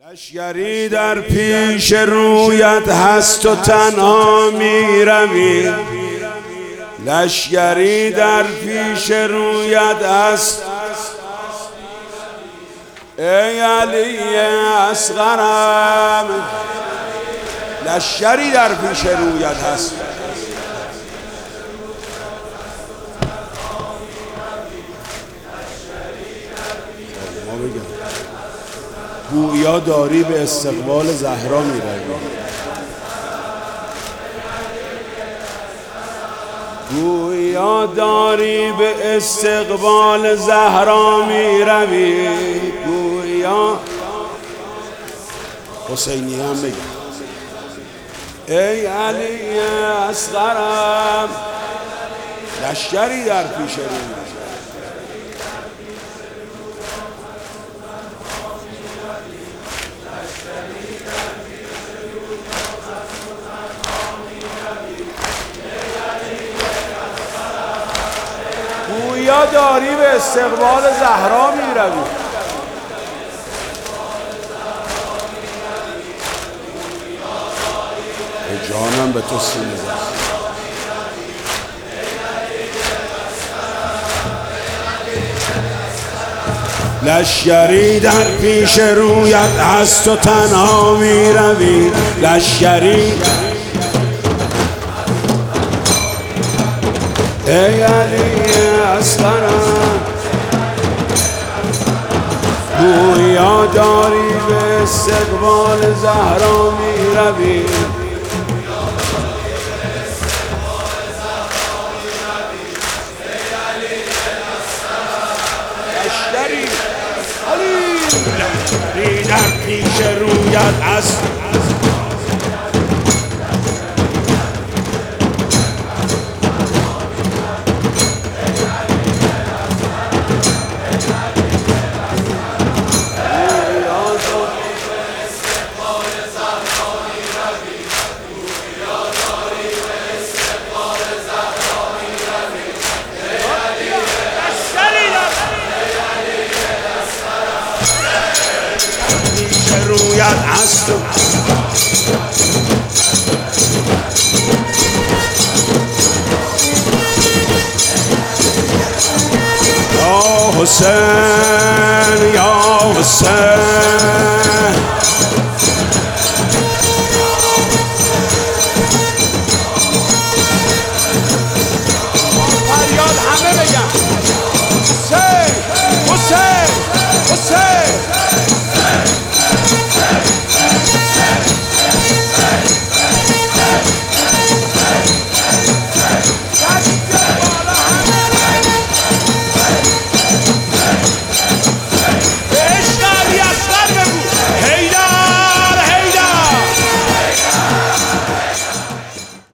لشگری در پیش رویت هست و تنها می روی. لشگری در پیش رویت هست ای علی اصغرم. لشگری در پیش رویت هست ما بگم گویا داری به استقبال زهرا می روی. گویا داری به استقبال زهرا می روی. گویا حسینی هم بگم ای علی اصغرم. لشگری در پیش روی گویا داری به استقبال زهرا می روی. جانم به تو سینه زد. لشگری در پیش رویت هست و تنها می روی. لشگری ای علی اصغرم. گویا داری به استقبال زهرا می روی. لشگری علی در پیش رویت هست رویت هست یا حسین یا حسین